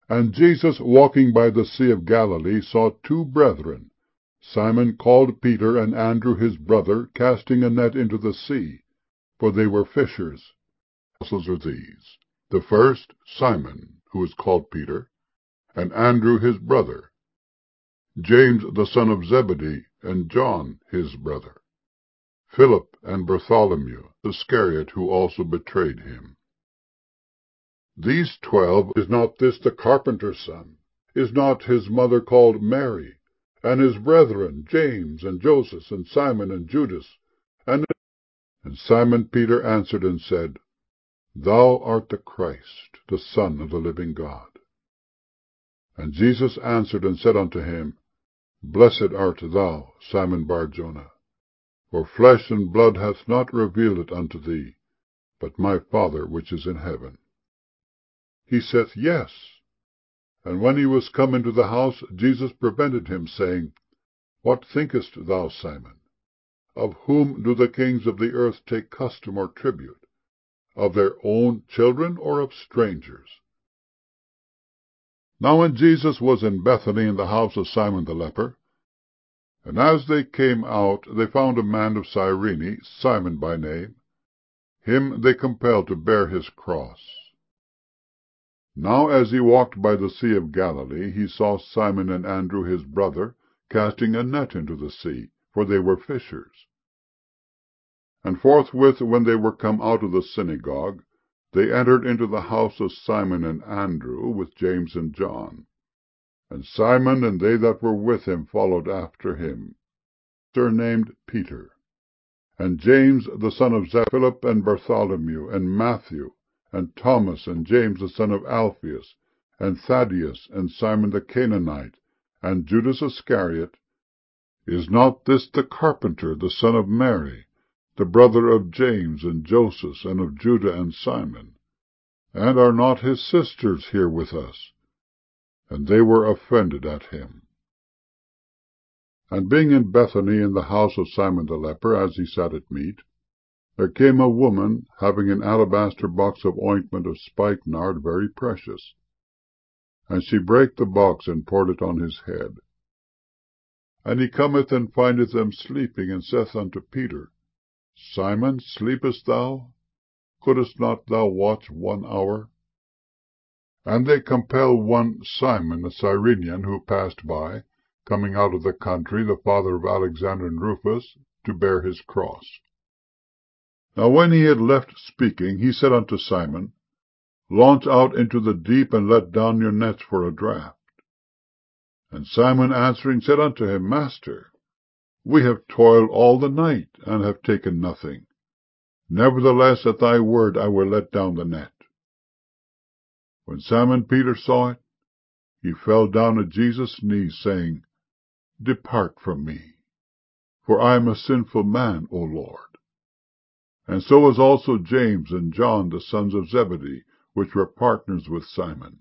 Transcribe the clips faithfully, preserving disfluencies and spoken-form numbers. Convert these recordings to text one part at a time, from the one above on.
And Jesus, walking by the Sea of Galilee, saw two brethren, Simon called Peter, and Andrew his brother, casting a net into the sea, for they were fishers. Apostles are these: the first, Simon, who is called Peter, and Andrew his brother, James the son of Zebedee, and John his brother, Philip and Bartholomew, Iscariot, who also betrayed him. These twelve, is not this the carpenter's son? Is not his mother called Mary? And his brethren, James, and Joseph, and Simon, and Judas? And, and Simon Peter answered and said, Thou art the Christ, the Son of the living God. And Jesus answered and said unto him, Blessed art thou, Simon Bar-Jonah, for flesh and blood hath not revealed it unto thee, but my Father which is in heaven. He saith, Yes. And when he was come into the house, Jesus prevented him, saying, What thinkest thou, Simon? Of whom do the kings of the earth take custom or tribute? Of their own children, or of strangers? Now when Jesus was in Bethany in the house of Simon the leper, and as they came out, they found a man of Cyrene, Simon by name. Him they compelled to bear his cross. Now as he walked by the Sea of Galilee, he saw Simon and Andrew his brother casting a net into the sea, for they were fishers. And forthwith, when they were come out of the synagogue, they entered into the house of Simon and Andrew, with James and John. And Simon and they that were with him followed after him, surnamed Peter, and James the son of Zebedee, Philip and Bartholomew, and Matthew, and Thomas, and James the son of Alphaeus, and Thaddeus, and Simon the Canaanite, and Judas Iscariot. Is not this the carpenter, the son of Mary, the brother of James and Joseph, and of Judah and Simon? And are not his sisters here with us? And they were offended at him. And being in Bethany in the house of Simon the leper, as he sat at meat, there came a woman, having an alabaster box of ointment of spikenard very precious. And she brake the box, and poured it on his head. And he cometh and findeth them sleeping, and saith unto Peter, Simon, sleepest thou? Couldest not thou watch one hour? And they compel one Simon, a Cyrenian, who passed by, coming out of the country, the father of Alexander and Rufus, to bear his cross. Now when he had left speaking, he said unto Simon, Launch out into the deep, and let down your nets for a draught. And Simon answering said unto him, Master, we have toiled all the night, and have taken nothing. Nevertheless at thy word I will let down the net. When Simon Peter saw it, he fell down at Jesus' knees, saying, Depart from me, for I am a sinful man, O Lord. And so was also James and John, the sons of Zebedee, which were partners with Simon.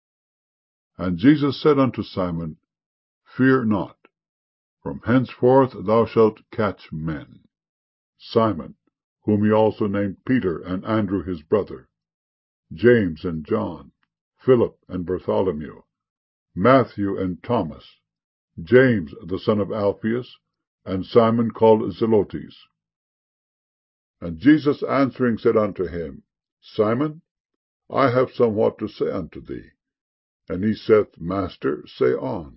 And Jesus said unto Simon, Fear not, from henceforth thou shalt catch men. Simon, whom he also named Peter, and Andrew his brother, James and John, Philip and Bartholomew, Matthew and Thomas, James the son of Alphaeus, and Simon called Zelotes. And Jesus answering said unto him, Simon, I have somewhat to say unto thee. And he saith, Master, say on.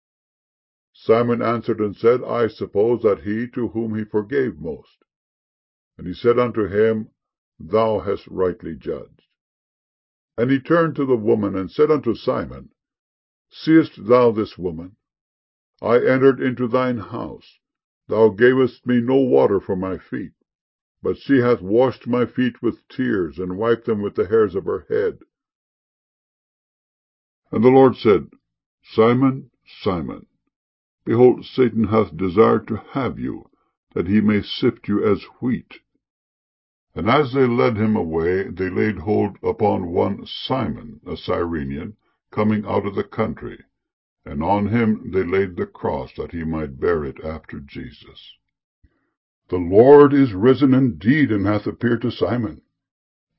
Simon answered and said, I suppose that he to whom he forgave most. And he said unto him, Thou hast rightly judged. And he turned to the woman, and said unto Simon, Seest thou this woman? I entered into thine house. Thou gavest me no water for my feet, but she hath washed my feet with tears, and wiped them with the hairs of her head. And the Lord said, Simon, Simon, behold, Satan hath desired to have you, that he may sift you as wheat. And as they led him away, they laid hold upon one Simon, a Cyrenian, coming out of the country, and on him they laid the cross, that he might bear it after Jesus. The Lord is risen indeed, and hath appeared to Simon.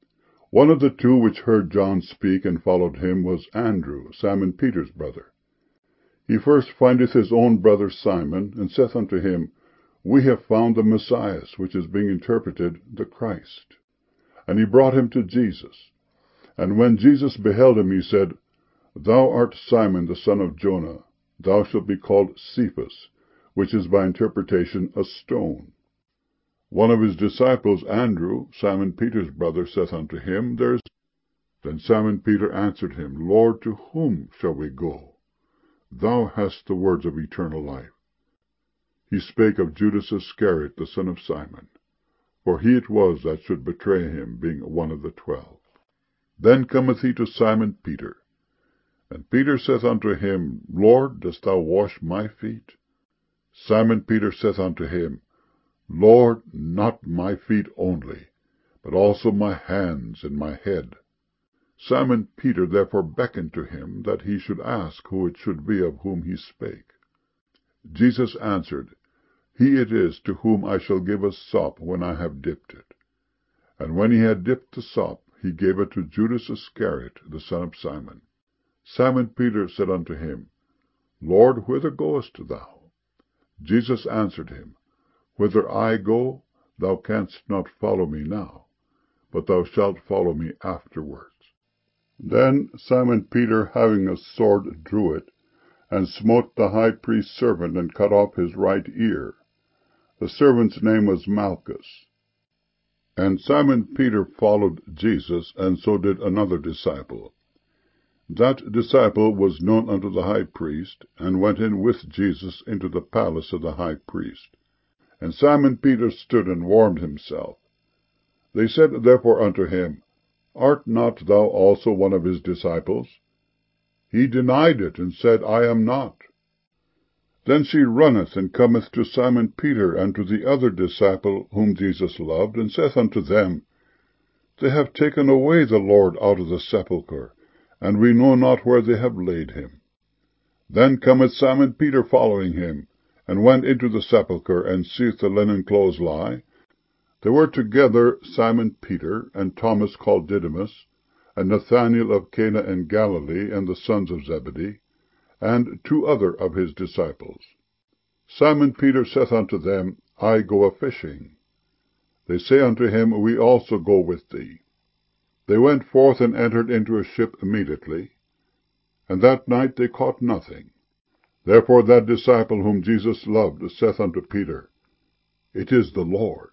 One of the two which heard John speak and followed him was Andrew, Simon Peter's brother. He first findeth his own brother Simon, and saith unto him, We have found the Messiah, which is being interpreted, the Christ. And he brought him to Jesus. And when Jesus beheld him, he said, Thou art Simon the son of Jonah. Thou shalt be called Cephas, which is by interpretation a stone. One of his disciples, Andrew, Simon Peter's brother, saith unto him, There is. Then Simon Peter answered him, Lord, to whom shall we go? Thou hast the words of eternal life. He spake of Judas Iscariot, the son of Simon, for he it was that should betray him, being one of the twelve. Then cometh he to Simon Peter. And Peter saith unto him, Lord, dost thou wash my feet? Simon Peter saith unto him, Lord, not my feet only, but also my hands and my head. Simon Peter therefore beckoned to him that he should ask who it should be of whom he spake. Jesus answered, He it is to whom I shall give a sop when I have dipped it. And when he had dipped the sop, he gave it to Judas Iscariot, the son of Simon. Simon Peter said unto him, Lord, whither goest thou? Jesus answered him, Whither I go, thou canst not follow me now, but thou shalt follow me afterwards. Then Simon Peter, having a sword, drew it, and smote the high priest's servant, and cut off his right ear. The servant's name was Malchus. And Simon Peter followed Jesus, and so did another disciple. That disciple was known unto the high priest, and went in with Jesus into the palace of the high priest. And Simon Peter stood and warmed himself. They said therefore unto him, Art not thou also one of his disciples? He denied it, and said, I am not. Then she runneth, and cometh to Simon Peter, and to the other disciple whom Jesus loved, and saith unto them, They have taken away the Lord out of the sepulchre, and we know not where they have laid him. Then cometh Simon Peter following him, and went into the sepulchre, and seeth the linen clothes lie. There were together Simon Peter, and Thomas called Didymus, and Nathanael of Cana in Galilee, and the sons of Zebedee, and two other of his disciples. Simon Peter saith unto them, I go a-fishing. They say unto him, We also go with thee. They went forth and entered into a ship immediately, and that night they caught nothing. Therefore that disciple whom Jesus loved saith unto Peter, It is the Lord.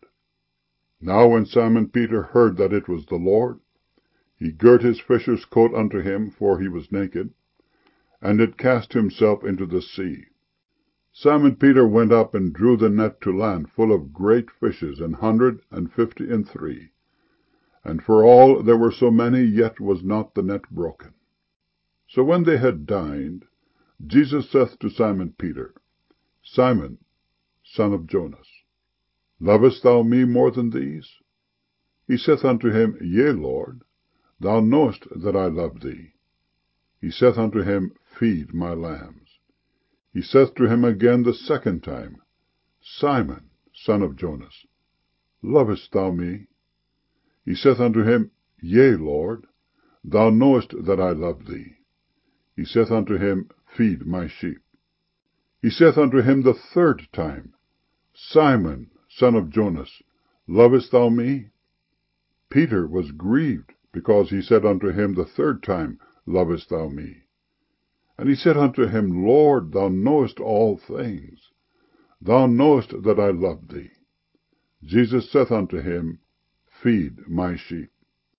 Now when Simon Peter heard that it was the Lord, he girt his fisher's coat unto him, for he was naked, and did cast himself into the sea. Simon Peter went up and drew the net to land full of great fishes, an hundred and fifty and three. And for all there were so many, yet was not the net broken. So when they had dined, Jesus saith to Simon Peter, Simon, son of Jonas, lovest thou me more than these? He saith unto him, Yea, Lord, thou knowest that I love thee. He saith unto him, Feed my lambs. He saith to him again the second time, Simon, son of Jonas, lovest thou me? He saith unto him, Yea, Lord, thou knowest that I love thee. He saith unto him, Feed my sheep. He saith unto him the third time, Simon, son of Jonas, lovest thou me? Peter was grieved, because he said unto him the third time, Lovest thou me? And he said unto him, Lord, thou knowest all things. Thou knowest that I love thee. Jesus saith unto him, Feed my sheep.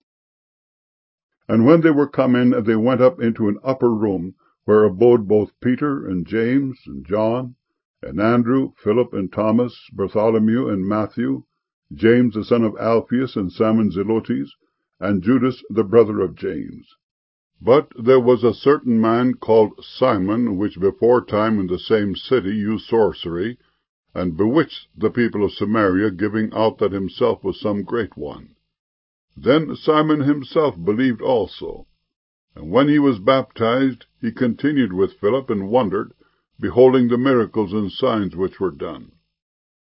And when they were come in, they went up into an upper room, where abode both Peter and James and John, and Andrew, Philip and Thomas, Bartholomew and Matthew, James the son of Alphaeus and Simon Zelotes, and Judas the brother of James. But there was a certain man called Simon, which before time in the same city used sorcery, and bewitched the people of Samaria, giving out that himself was some great one. Then Simon himself believed also. And when he was baptized, he continued with Philip, and wondered, beholding the miracles and signs which were done.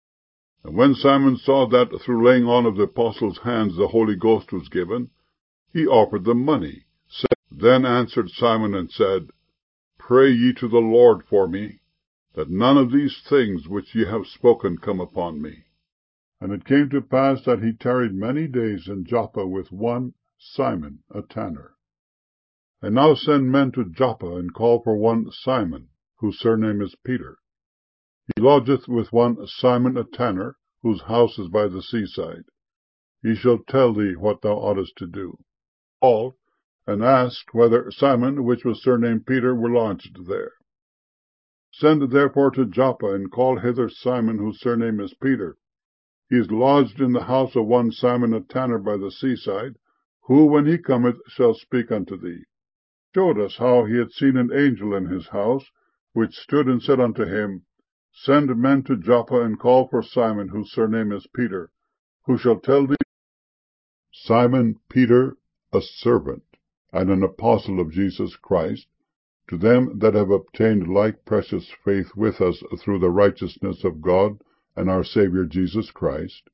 And when Simon saw that through laying on of the apostles' hands the Holy Ghost was given, he offered them money. Then answered Simon and said, Pray ye to the Lord for me, that none of these things which ye have spoken come upon me. And it came to pass that he tarried many days in Joppa with one Simon, a tanner. And now send men to Joppa, and call for one Simon, whose surname is Peter. He lodgeth with one Simon a tanner, whose house is by the seaside. He shall tell thee what thou oughtest to do. Call, and ask whether Simon, which was surnamed Peter, were lodged there. Send therefore to Joppa, and call hither Simon, whose surname is Peter. He is lodged in the house of one Simon a tanner by the seaside, who, when he cometh, shall speak unto thee. Showed us how he had seen an angel in his house, which stood and said unto him, Send men to Joppa, and call for Simon, whose surname is Peter, who shall tell thee. Simon Peter, a servant and an apostle of Jesus Christ, to them that have obtained like precious faith with us through the righteousness of God and our Saviour Jesus Christ,